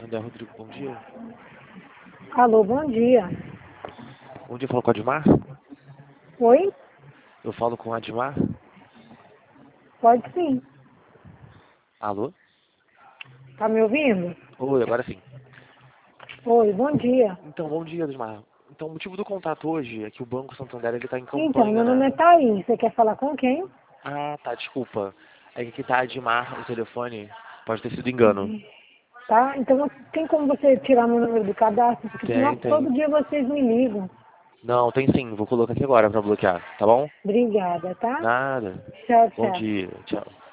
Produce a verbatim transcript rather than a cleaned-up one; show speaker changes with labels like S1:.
S1: André Rodrigo, bom dia.
S2: Alô, bom dia.
S1: Bom dia, eu falo com o Admar?
S2: Oi?
S1: Eu falo com o Admar?
S2: Pode sim.
S1: Alô?
S2: Tá me ouvindo?
S1: Oi, agora sim.
S2: Oi, bom dia.
S1: Então, bom dia, Admar. Então, o motivo do contato hoje é que o Banco Santander ele tá em
S2: Então,
S1: campanha,
S2: meu nome
S1: né?
S2: é Thaís. Você quer falar com quem?
S1: Ah, tá, desculpa. É que aqui tá Admar, o telefone. Pode ter sido engano.
S2: Tá? Então, tem como você tirar meu número do cadastro? Porque
S1: Tem,
S2: senão
S1: tem.
S2: todo dia vocês me ligam.
S1: Não, tem sim. Vou colocar aqui agora pra bloquear, tá bom?
S2: Obrigada, tá?
S1: Nada.
S2: Tchau,
S1: Bom
S2: tchau.
S1: dia, tchau.